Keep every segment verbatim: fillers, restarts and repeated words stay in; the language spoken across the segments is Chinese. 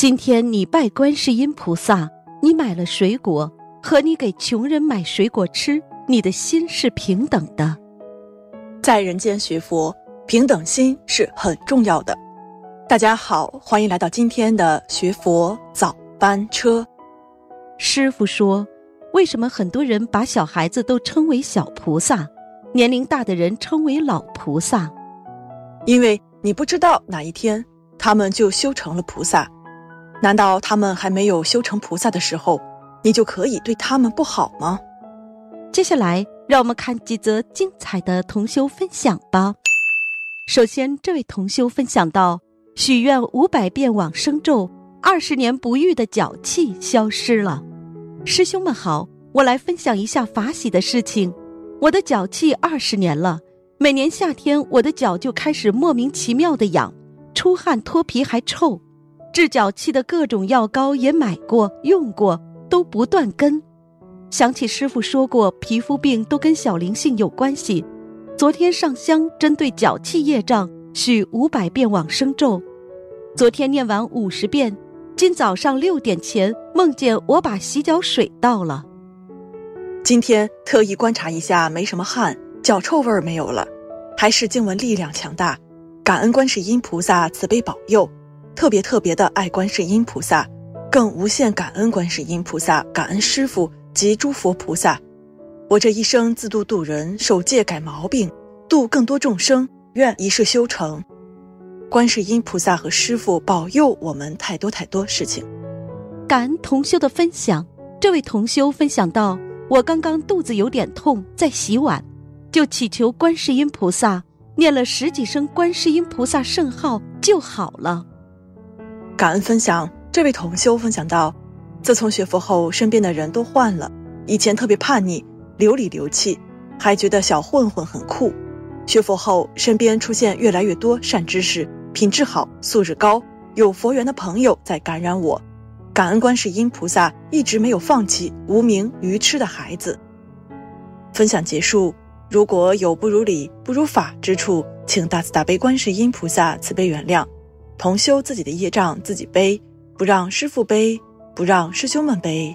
今天你拜观世音菩萨，你买了水果，和你给穷人买水果吃，你的心是平等的。 在人间学佛，平等心是很重要的。大家好，欢迎来到今天的学佛早班车。 师父说，为什么很多人把小孩子都称为小菩萨，年龄大的人称为老菩萨？ 因为你不知道哪一天他们就修成了菩萨，难道他们还没有修成菩萨的时候，你就可以对他们不好吗？ 接下来让我们看几则精彩的同修分享吧。首先，这位同修分享到，许愿五百遍往生咒，二十年不遇的脚气消失了。师兄们好，我来分享一下法喜的事情。我的脚气二十年了，每年夏天我的脚就开始莫名其妙的痒，出汗脱皮还臭，治脚气的各种药膏也买过用过，都不断跟。想起师父说过皮肤病都跟小灵性有关系，昨天上香针对脚气业障许五百遍往生咒，昨天念完五十遍，今早上六点前梦见我把洗脚水倒了。 今天特意观察一下，没什么汗，脚臭味没有了，还是经文力量强大，感恩观世音菩萨慈悲保佑，特别特别的爱观世音菩萨，更无限感恩观世音菩萨，感恩师父及诸佛菩萨。我这一生自度度人，守戒改毛病，度更多众生，愿一世修成。观世音菩萨和师父保佑我们太多太多事情。 感恩同修的分享。这位同修分享到，我刚刚肚子有点痛，在洗碗，就祈求观世音菩萨，念了十几声观世音菩萨圣号就好了。 感恩分享。这位同修分享到，自从学佛后，身边的人都换了，以前特别叛逆，流里流气，还觉得小混混很酷。学佛后，身边出现越来越多善知识，品质好，素质高，有佛缘的朋友在感染我。感恩观世音菩萨一直没有放弃无名愚痴的孩子。分享结束。如果有不如理不如法之处，请大慈大悲观世音菩萨慈悲原谅。同修自己的业障自己背，不让师父背，不让师兄们背。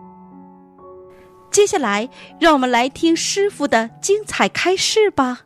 接下来让我们来听师父的精彩开示吧。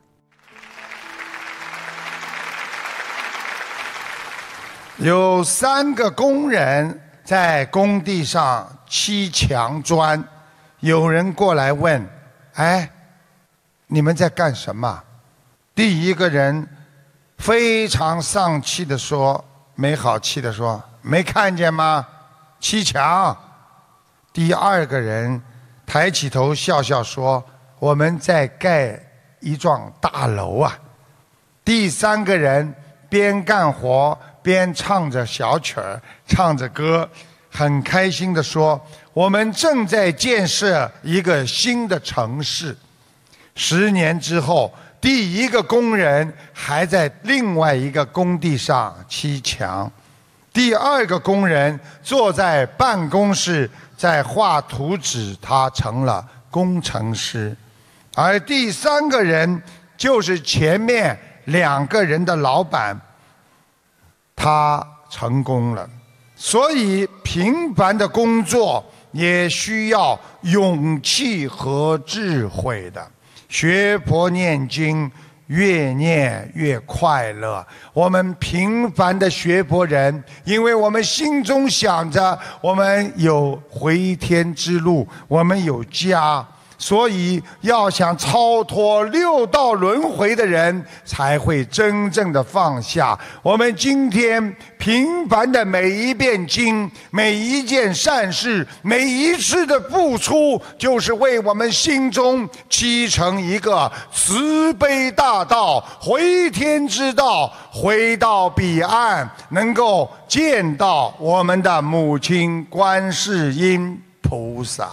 有三个工人在工地上砌墙砖，有人过来问，哎，你们在干什么？第一个人非常丧气地说，没好气地说，没看见吗？砌墙。第二个人抬起头笑笑说，我们在盖一幢大楼啊。第三个人边干活边唱着小曲儿，唱着歌，很开心地说，我们正在建设一个新的城市。十年之后，第一个工人还在另外一个工地上砌墙，第二个工人坐在办公室在画图纸，他成了工程师。而第三个人就是前面两个人的老板，他成功了。所以平凡的工作也需要勇气和智慧的。学佛念经越念越快乐。我们平凡的学佛人，因为我们心中想着我们有回天之路，我们有家，所以要想超脱六道轮回的人才会真正的放下。我们今天平凡的每一遍经，每一件善事，每一次的付出，就是为我们心中砌成一个慈悲大道，回天之道，回到彼岸，能够见到我们的母亲观世音菩萨。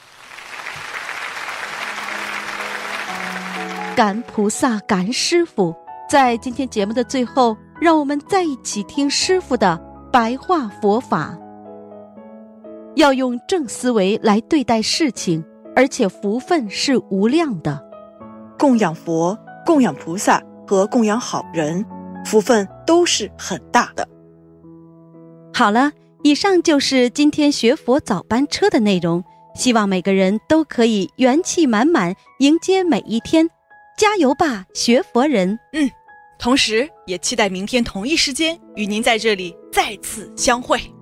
感恩菩萨，感恩师父。在今天节目的最后，让我们再一起听师父的白话佛法。要用正思维来对待事情，而且福分是无量的。 供养佛、供养菩萨和供养好人，福分都是很大的。 好了， 以上就是今天学佛早班车的内容，希望每个人都可以元气满满迎接每一天，加油吧，学佛人！ 嗯，同时也期待明天同一时间与您在这里再次相会。